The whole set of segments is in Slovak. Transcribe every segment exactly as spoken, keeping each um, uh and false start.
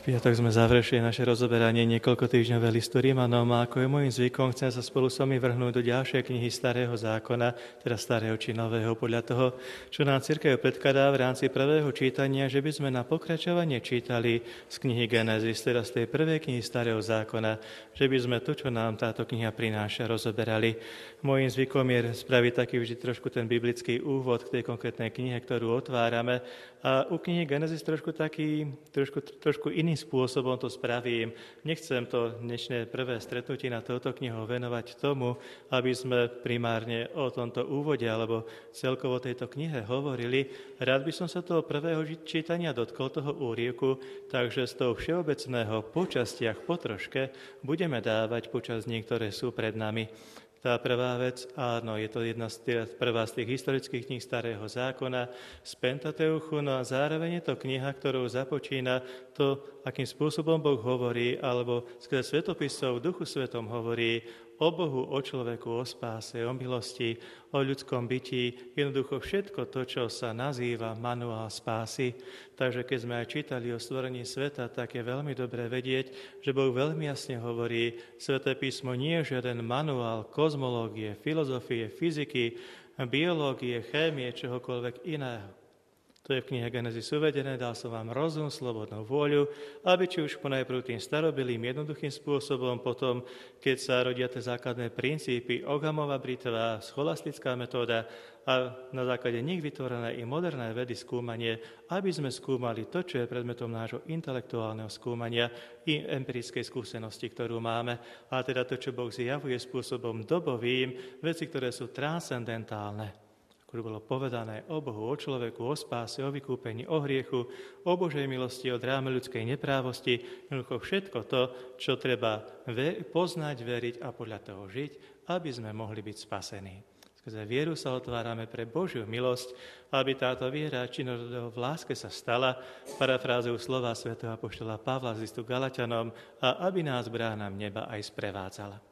Piatok sme završili naše rozoberanie niekoľko týždňové listu Rímanom a ako je môjim zvykom, chcem sa spolu s vami vrhnúť do ďalšej knihy Starého zákona, teda Starého či Nového, podľa toho, čo nám cirkev predkladá v rámci prvého čítania, že by sme na pokračovanie čítali z knihy Genesis, teda z tej prvej knihy Starého zákona, že by sme to, čo nám táto kniha prináša, rozoberali. Môjim zvykom je spraviť taký vždy trošku ten biblický úvod k tej konkrétnej knihe, ktorú otvárame. A u knihy Genesis trošku taký, trošku, trošku iný spôsobom to spravím. Nechcem to dnešné prvé stretnutie na touto knihou venovať tomu, aby sme primárne o tomto úvode alebo celkovo tejto knihe hovorili. Rád by som sa toho prvého čítania dotkol toho úryvku, takže z toho všeobecného po častiach po troške budeme dávať počas dní, ktoré sú pred nami. Tá prvá vec, áno, je to jedna z tých, prvá z tých historických kníh Starého zákona z Pentateuchu, no a zároveň je to kniha, ktorou započína to, akým spôsobom Boh hovorí, alebo skrze svetopisov v Duchu Svetom hovorí o Bohu, o človeku, o spáse, o milosti, o ľudskom bytí, jednoducho všetko to, čo sa nazýva manuál spásy. Takže keď sme aj čítali o stvorení sveta, tak je veľmi dobré vedieť, že Boh veľmi jasne hovorí, Sväté písmo nie je žiaden manuál kozmológie, filozofie, fyziky, biológie, chémie, čohokoľvek iného. To je v knihe Genesis uvedené, dal som vám rozum, slobodnú vôľu, aby či už ponajprv tým starobilým jednoduchým spôsobom, potom, keď sa rodia tie základné princípy, Ogamova britva, scholastická metóda a na základe nich vytvorené i moderné vedy skúmanie, aby sme skúmali to, čo je predmetom nášho intelektuálneho skúmania i empirickej skúsenosti, ktorú máme, a teda to, čo Boh zjavuje spôsobom dobovým, veci, ktoré sú transcendentálne. Ktoré bolo povedané o Bohu, o človeku, o spáse, o vykúpení, o hriechu, o Božej milosti, o dráme ľudskej neprávosti, jednoducho všetko to, čo treba poznať, veriť a podľa toho žiť, aby sme mohli byť spasení. Skrze vieru sa otvárame pre Božiu milosť, aby táto viera činnosť v láske sa stala, parafrázou slova svätého apoštola Pavla z listu Galatianom, a aby nás bránam neba aj sprevádzala.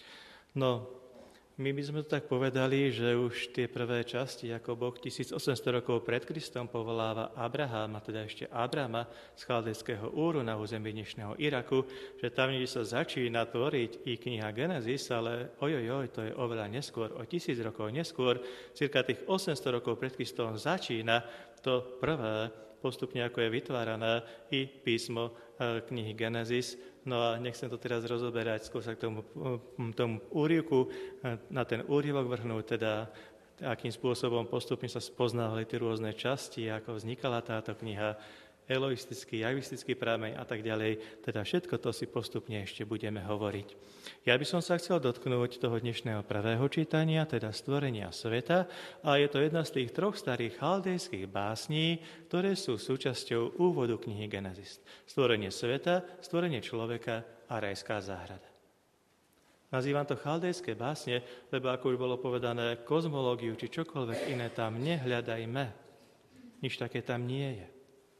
No, my by sme to tak povedali, že už tie prvé časti, ako Boh tisícosemsto rokov pred Kristom povoláva Abraháma, teda ešte Abrama z Chaldejského Úru na území dnešného Iraku, že tam niekde sa začína tvoriť i kniha Genesis, ale ojojoj, to je oveľa neskôr, o tisíc rokov neskôr, cirka tých osemsto rokov pred Kristom začína to prvé, postupne ako je vytvárané i písmo knihy Genesis. No a nechcem to teraz rozoberať, skôr sa k tomu, tomu úryvku, na ten úryvok vrhnúť, teda akým spôsobom postupne sa spoznávali tie rôzne časti, ako vznikala táto kniha, eloistický, javistický prameň a tak ďalej. Teda všetko to si postupne ešte budeme hovoriť. Ja by som sa chcel dotknúť toho dnešného prvého čítania, teda stvorenia sveta, a je to jedna z tých troch starých chaldejských básní, ktoré sú súčasťou úvodu knihy Genesis. Stvorenie sveta, stvorenie človeka a rajská záhrada. Nazývam to chaldejské básne, lebo ako už bolo povedané, kozmológiu či čokoľvek iné tam nehľadajme. Nič také tam nie je.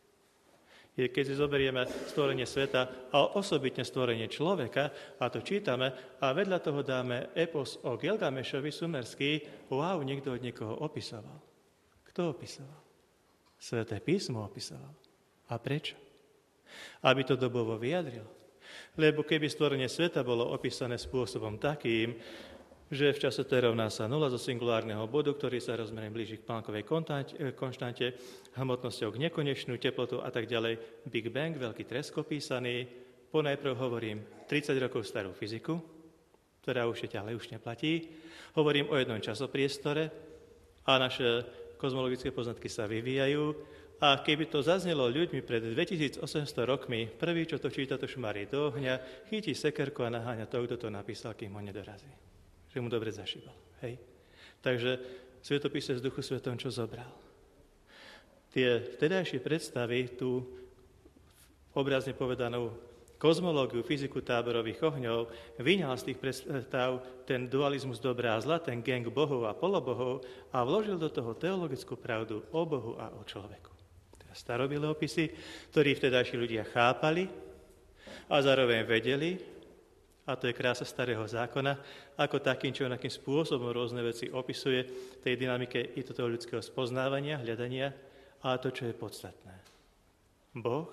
Keď si zoberieme stvorenie sveta a osobitne stvorenie človeka, a to čítame, a vedľa toho dáme epos o Gilgamešovi sumerský, wow, niekto od niekoho opisoval. Kto opisoval? Sväté písmo opisoval. A prečo? Aby to dobovo vyjadril. Lebo keby stvorenie sveta bolo opísané spôsobom takým, že v čase T rovná sa nula zo singulárneho bodu, ktorý sa rozmerne blíži k Planckovej konštante, hmotnosťou k nekonečnú teplotu a tak ďalej. Big Bang, veľký tresk opísaný. Ponajprv hovorím tridsať rokov starú fyziku, ktorá už je ďalej, už neplatí. Hovorím o jednom časopriestore a naše kozmologické poznatky sa vyvíjajú. A keby to zaznelo ľuďmi pred dvetisícosemsto rokmi, prvý, čo to číta, to šmarí do ohňa, chytí sekerku a naháňa toho, kto to napísal, kým ho nedorazí. Že mu dobre zašíbal. Hej? Takže svätopise z Duchu Svetom čo zobral? Tie vtedajšie predstavy, tú obrazne povedanú kozmológiu, fyziku táborových ohňov, vyňal z tých predstav ten dualizmus dobrá a zla, ten gang bohov a polobohov a vložil do toho teologickú pravdu o Bohu a o človeku. Teda starobilé opisy, ktorí vtedajší ľudia chápali a zároveň vedeli, a to je krása Starého zákona, ako takým, čo akým spôsobom rôzne veci opisuje tej dynamike i toho ľudského spoznávania, hľadania a to, čo je podstatné. Boh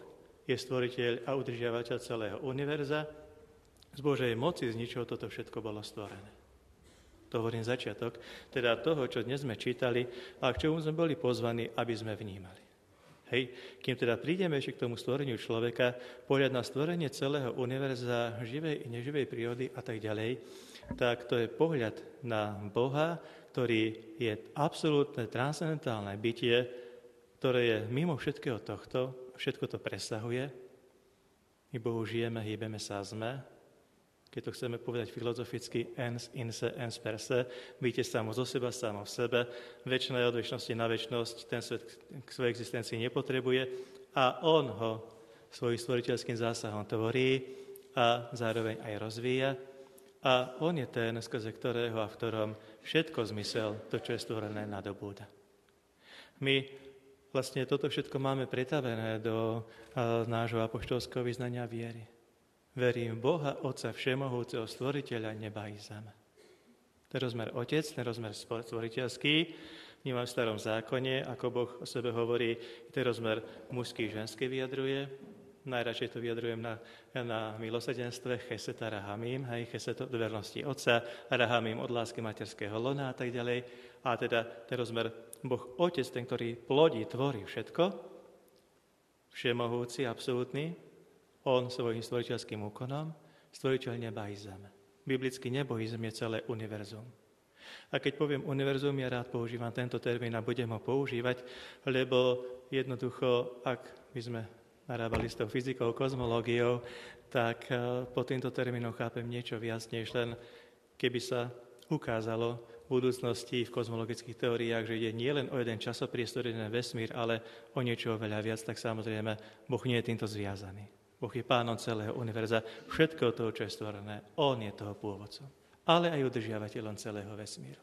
je stvoriteľ a udržiavateľ celého univerza. Z Božej moci, z ničoho toto všetko bolo stvorené. To hovorím začiatok, teda toho, čo dnes sme čítali a k čomu sme boli pozvaní, aby sme vnímali. Hej, kým teda prídeme ešte k tomu stvoreniu človeka, pohľad na stvorenie celého univerza, živej i neživej prírody a tak ďalej, tak to je pohľad na Boha, ktorý je absolútne transcendentálne bytie, ktoré je mimo všetkého tohto, všetko to presahuje. My Bohu žijeme, hýbeme sa a sme. Keď to chceme povedať filozoficky, ens in se, ens per se, bytie samo zo seba, samo v sebe, večné od večnosti na večnosť, ten svet k svojej existencii nepotrebuje a on ho svojím stvoriteľským zásahom tvorí a zároveň aj rozvíja. A on je ten, skrze ktorého a v ktorom všetko zmysel, to, čo je stvorené, nadobúda. My vlastne toto všetko máme pretavené do nášho apoštolského vyznania viery. Verím v Boha, Otca Všemohúceho, Stvoriteľa neba i zeme. Ten rozmer Otec, ten rozmer stvoriteľský, vnímam v Starom zákone, ako Boh o sebe hovorí, ten rozmer mužský, ženský vyjadruje. Najradšej to vyjadrujem na, na milosrdenstve, chesed a rahamím, hej, chesed od vernosti Otca, a rahamím od lásky materského lona a tak ďalej. A teda ten rozmer Boh Otec, ten, ktorý plodí, tvorí všetko, všemohúci, absolútny, on svojím stvoriteľským úkonom, stvoriteľ neba i zeme. Biblicky nebo i zem je celé univerzum. A keď poviem univerzum, ja rád používam tento termín a budem ho používať, lebo jednoducho, ak by sme narábali s tou fyzikou, kozmológiou, tak po týmto termínom chápem niečo viac, než len keby sa ukázalo v budúcnosti v kozmologických teóriách, že ide nielen o jeden časopriestor, jeden vesmír, ale o niečo veľa viac, tak samozrejme Boh nie je týmto zviazaný. Boh je pánom celého univerza, všetko toho, čo je stvorené. On je toho pôvodcom, ale aj udržiavateľom celého vesmíru.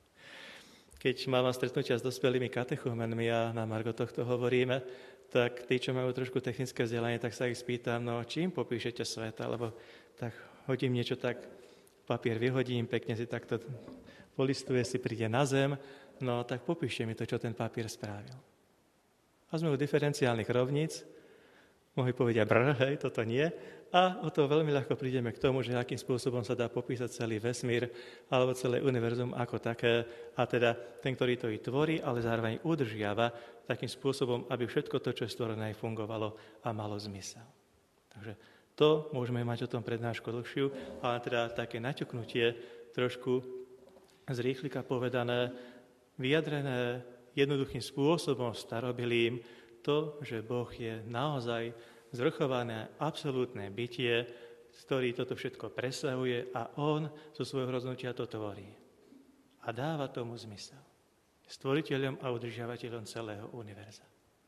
Keď mám stretnutia s dospelými katechumenmi a na margo tohto hovoríme, tak tí, čo majú trošku technické vzdelanie, tak sa ich spýtam, no čím popíšete svet, alebo tak hodím niečo tak, papier vyhodím, pekne si takto polistuje, si príde na zem, no tak popíšte mi to, čo ten papier spravil. A sme u diferenciálnych rovníc, mohli povedať brr, hej, toto nie. A o to veľmi ľahko prídeme k tomu, že akým spôsobom sa dá popísať celý vesmír alebo celé univerzum ako také. A teda ten, ktorý to i tvorí, ale zároveň udržiava takým spôsobom, aby všetko to, čo je stvorené, fungovalo a malo zmysel. Takže to môžeme mať o tom prednášku dlhšiu, ale teda také naťuknutie, trošku z rýchlika povedané, vyjadrené jednoduchým spôsobom starobilým, to, že Boh je naozaj zvrchované absolútne bytie, ktorý toto všetko presahuje a on zo svojho rozhodnutia to tvorí. A dáva tomu zmysel. Stvoriteľom a udržiavateľom celého univerza.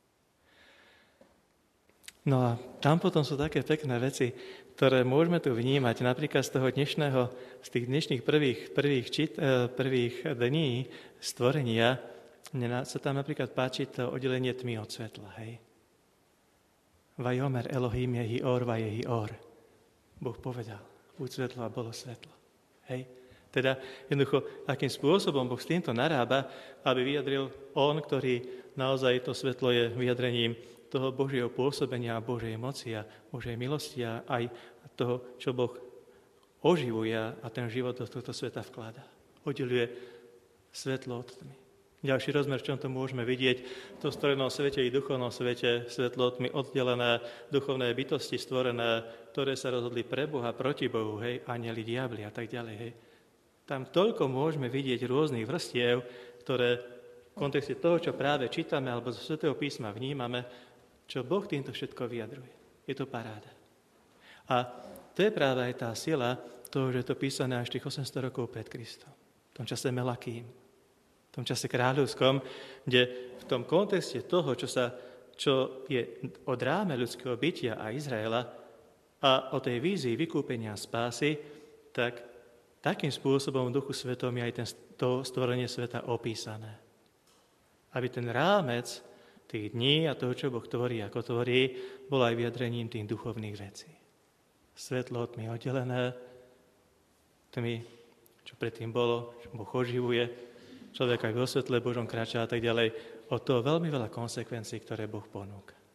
No a tam potom sú také pekné veci, ktoré môžeme tu vnímať. Napríklad z toho dnešného, z tých dnešných prvých, prvých, čit, prvých dní stvorenia, mne sa tam napríklad páči to oddelenie tmy od svetla, hej. Vajomer Elohim jehi or, vajehi or. Boh povedal, buď svetlo a bolo svetlo. Hej. Teda jednoducho, akým spôsobom Boh s týmto narába, aby vyjadril on, ktorý naozaj to svetlo je vyjadrením toho Božieho pôsobenia, Božej moci a Božej milosti a aj toho, čo Boh oživuje a ten život do tohto sveta vkladá. Oddeluje svetlo od tmy. Ďalší rozmer, v čom to môžeme vidieť, v tom stvorenom svete i duchovnom svete, svetlo od tmy oddelené, duchovné bytosti stvorené, ktoré sa rozhodli pre Boha, proti Bohu, hej, anjeli, diabli a tak ďalej, hej. Tam toľko môžeme vidieť rôznych vrstiev, ktoré v kontexte toho, čo práve čítame alebo zo Svätého písma vnímame, čo Boh týmto všetko vyjadruje. Je to paráda. A to je práve aj tá sila toho, že je to písané až tých osemsto rokov pred Kristom. V tom čase Melakým. V tom čase kráľovskom, kde v tom kontexte toho, čo, sa, čo je od ráme ľudského bytia a Izraela a o tej vízii vykúpenia a spásy, tak takým spôsobom v Duchu Svetom je aj ten, to stvorenie sveta opísané. Aby ten rámec tých dní a toho, čo Boh tvorí, ako tvorí, bol aj vyjadrením tých duchovných vecí. Svetlo od tmy oddelené, tmy, čo predtým bolo, čo Boh oživuje, človek aj vo svetle Božom kráča a tak ďalej. Od toho veľmi veľa konsekvencií, ktoré Boh ponúka.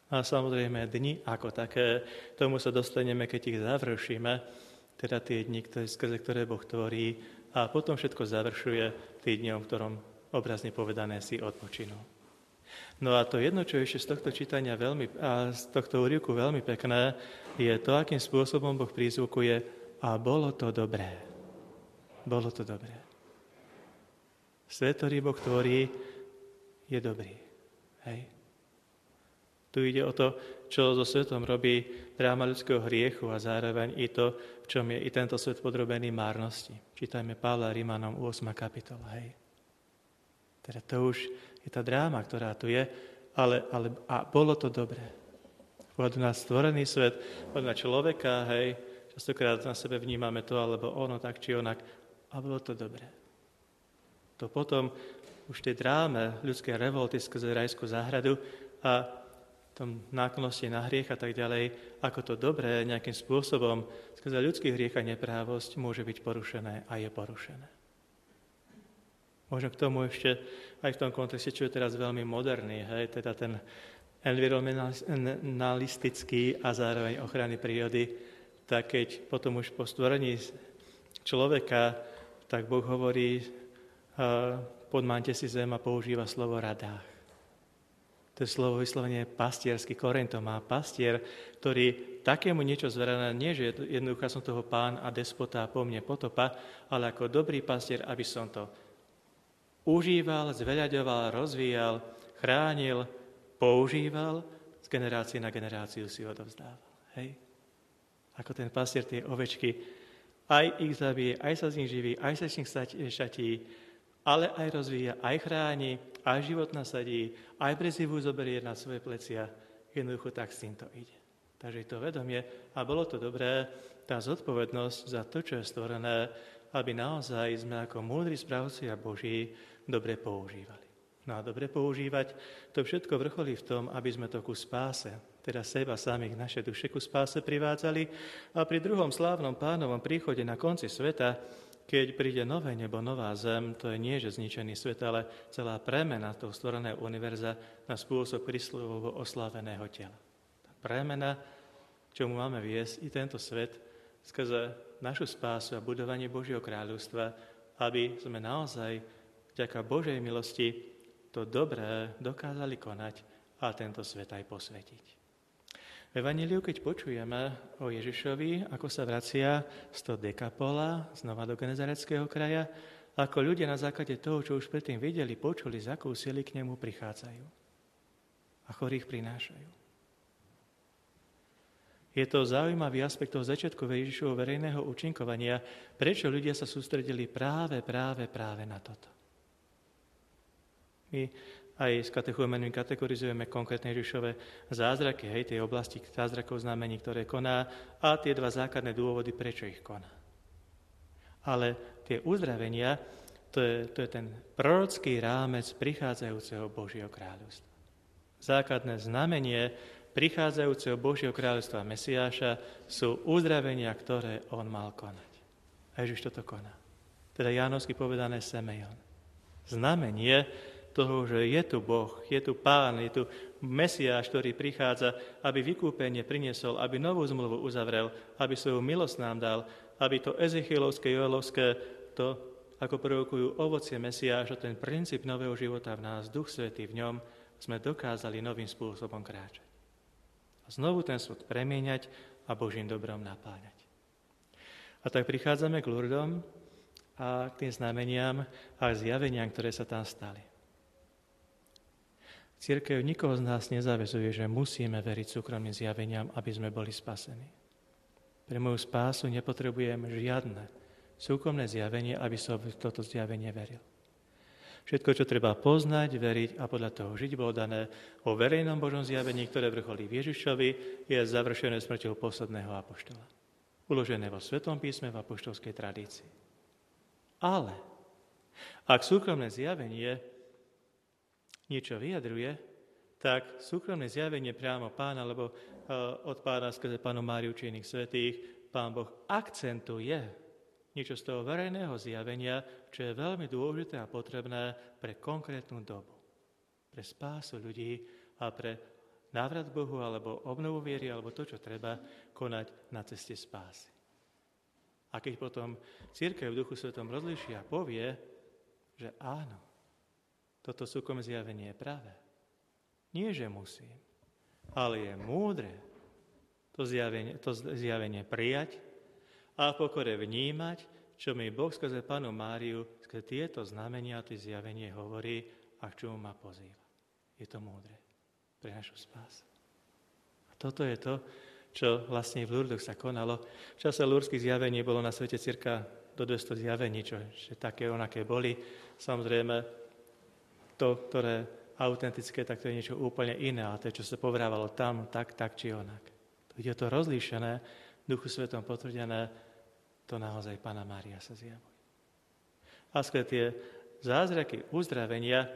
A samozrejme dni ako také, tomu sa dostaneme, keď ich završíme, teda tie dni, ktoré, skrze ktoré Boh tvorí a potom všetko završuje tým dňom, v ktorom obrazne povedané si odpočinú. No a to jedno, čo je ešte z tohto čítania veľmi, a z tohto úryvku veľmi pekné, je to, akým spôsobom Boh prízvukuje a bolo to dobré. Bolo to dobré. Svet, ktorý Boh tvorí, je dobrý. Hej. Tu ide o to, čo so svetom robí dráma ľudského hriechu a zároveň i to, v čom je i tento svet podrobený márnosti. Čítajme Pavla Rimanom ôsma kapitola. Hej. Teda to už je tá dráma, ktorá tu je, ale, ale a bolo to dobré. Pohľadu na stvorený svet, pohľadu na človeka, hej, častokrát na sebe vnímame to, alebo ono tak či onak, a bolo to dobré. To potom už v tej dráme ľudskej revolty skrze rajskú záhradu a tom náklonosti na hriech a tak ďalej, ako to dobré nejakým spôsobom skrze ľudský hriech a neprávosť môže byť porušené a je porušené. Možno k tomu ešte aj v tom kontexte, čo je teraz veľmi moderný, hej, teda ten environmentalistický a zároveň ochrany prírody, tak keď potom už po stvorení človeka, tak Boh hovorí, podmánte si zem a používa slovo radách. To je slovo vyslovene pastierský koreň, to má pastier, ktorý takému niečo zverené, nie že jednoducho som toho pán a despota a po mne potopa, ale ako dobrý pastier, aby som to užíval, zveľaďoval, rozvíjal, chránil, používal, z generácie na generáciu si odovzdával. Hej? Ako ten pastier tie ovečky, aj ich zabije, aj sa z nich živí, aj sa z nich šatí, ale aj rozvíja, aj chráni, aj život nasadí, aj prezivú zoberie na svoje plecia. Jednoducho tak s týmto ide. Takže to vedomie, a bolo to dobré, tá zodpovednosť za to, čo je stvorené, aby naozaj sme ako múdri správcovia Boží dobre používali. No a dobre používať, to všetko vrcholí v tom, aby sme to ku spáse, teda seba samých, naše duše ku spáse privádzali a pri druhom slávnom pánovom príchode na konci sveta, keď príde nové nebo, nová zem, to je nie, že zničený svet, ale celá premena toho stvoreného univerza na spôsob Kristovho osláveného tela. Tá premena, čomu máme viesť i tento svet, skrze našu spásu a budovanie Božieho kráľovstva, aby sme naozaj vďaka Božej milosti to dobré dokázali konať a tento svet aj posvetiť. V Evanjeliu, keď počujeme o Ježišovi, ako sa vracia z toho Dekapola, znova do Genezareckého kraja, ako ľudia na základe toho, čo už predtým videli, počuli, z akou sily k nemu prichádzajú a chorých prinášajú. Je to zaujímavý aspekt toho začiatku Ježišovho verejného účinkovania, prečo ľudia sa sústredili práve, práve, práve na toto. My aj s katechumenmi kategorizujeme konkrétne Ježišove zázraky, hej, tej oblasti zázrakov znamení, ktoré koná a tie dva základné dôvody, prečo ich koná. Ale tie uzdravenia, to je, to je ten prorocký rámec prichádzajúceho Božieho kráľovstva. Základné znamenie prichádzajúceho Božieho kráľovstva Mesiáša sú uzdravenia, ktoré on mal konať. A Ježiš toto koná. Teda jánovsky povedané semeion. Znamenie toho, že je tu Boh, je tu Pán, je tu Mesiáš, ktorý prichádza, aby vykúpenie priniesol, aby novú zmluvu uzavrel, aby svoju milosť nám dal, aby to Ezechielovské, Joelovské, to, ako prorokujú ovocie Mesiáša, ten princíp nového života v nás, Duch Svätý v ňom, sme dokázali novým spôsobom kráčať. A znovu ten svet premieňať a Božím dobrom napáňať. A tak prichádzame k Lurdom a k tým znameniam a zjaveniam, ktoré sa tam stali. Cirkev nikoho z nás nezavezuje, že musíme veriť súkromným zjaveniam, aby sme boli spasení. Pre moju spásu nepotrebujem žiadne súkromné zjavenie, aby som v toto zjavenie veril. Všetko, čo treba poznať, veriť a podľa toho žiť, bolo dané vo verejnom Božom zjavení, ktoré vrcholí v Ježišovi, je završené smrťou posledného apoštola. Uložené vo Svetom písme v apoštolskej tradícii. Ale ak súkromné zjavenie niečo vyjadruje, tak súkromné zjavenie priamo Pána, alebo od Pána skrze Pánu Máriu či iných svätých, Pán Boh akcentuje niečo z toho verejného zjavenia, čo je veľmi dôležité a potrebné pre konkrétnu dobu. Pre spásu ľudí a pre návrat k Bohu, alebo obnovu viery, alebo to, čo treba konať na ceste spásy. A keď potom cirkev v Duchu Svetom rozlíši a povie, že áno, toto súkromné zjavenie je pravé. Nie, že musím, ale je múdre to zjavenie, to zjavenie prijať a v pokore vnímať, čo mi Boh skrze Pannu Máriu, skrze tieto znamenia, tie zjavenie hovorí a k čomu ma pozýva. Je to múdre pre našu spásu. A toto je to, čo vlastne v Lurdoch sa konalo. V čase lurdských zjavení bolo na svete cirka do dvesto zjavení, čo že také onaké boli. Samozrejme, to, ktoré autentické, tak to je niečo úplne iné, a to, čo sa povrávalo tam, tak, tak či onak. Je to rozlíšené, v Duchu Svetom potvrdené, to naozaj Panna Mária sa zjavuje. A skôr tie zázraky uzdravenia,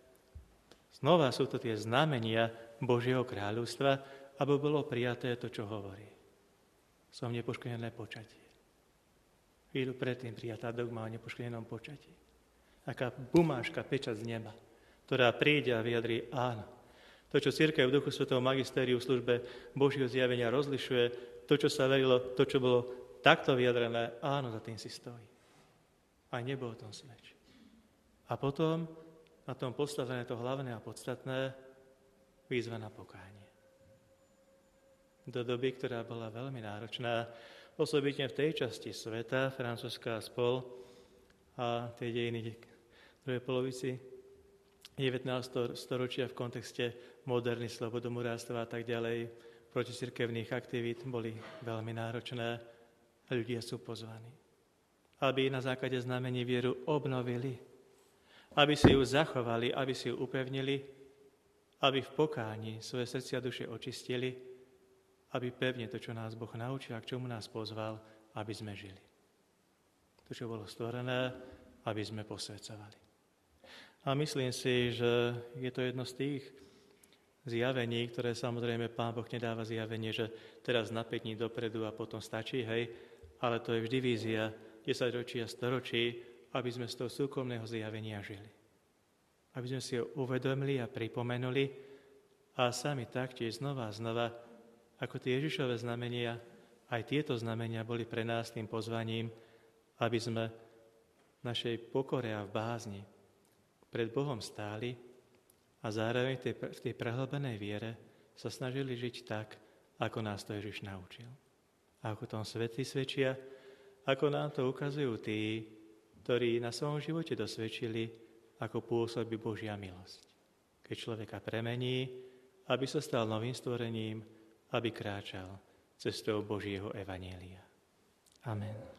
znova sú to tie znamenia Božieho kráľovstva, aby bolo prijaté to, čo hovorí. Som nepoškodené počatie. Chvíľu predtým prijatá dogma o nepoškodenom počatí. Taká bumáška, pečať z neba, ktorá príde a vyjadrí áno. To, čo cirkev v Duchu Svetom magistériu v službe Božieho zjavenia rozlišuje, to, čo sa verilo, to, čo bolo takto vyjadrené, áno, za tým si stojí. Aj nebo o tom svedčí. A potom na tom postavené to hlavné a podstatné, výzva na pokánie. Do doby, ktorá bola veľmi náročná, osobitne v tej časti sveta, francúzska spol a tie dejiny druhej polovici devätnásteho storočia v kontexte moderny, slobodomurárstva a tak ďalej, proticirkevných aktivít boli veľmi náročné a ľudia sú pozvaní, aby na základe znamení vieru obnovili, aby si ju zachovali, aby si ju upevnili, aby v pokání svoje srdcia a duše očistili, aby pevne to, čo nás Boh naučil a k čomu nás pozval, aby sme žili. To, čo bolo stvorené, aby sme posvedzovali. A myslím si, že je to jedno z tých zjavení, ktoré samozrejme Pán Boh nedáva zjavenie, že teraz na päť dní dopredu a potom stačí, hej, ale to je vždy vízia desaťročí a storočí, aby sme z toho súkromného zjavenia žili. Aby sme si ho uvedomili a pripomenuli a sami taktiež znova a znova, ako tie Ježišove znamenia, aj tieto znamenia boli pre nás tým pozvaním, aby sme v našej pokore a v bázni pred Bohom stáli a zároveň v tej, v tej prehlbenej viere sa snažili žiť tak, ako nás to Ježiš naučil. A ako tom svätí svedčia, ako nám to ukazujú tí, ktorí na svojom živote dosvedčili, ako pôsobí Božia milosť. Keď človeka premení, aby sa stal novým stvorením, aby kráčal cestou Božieho evanjelia. Amen.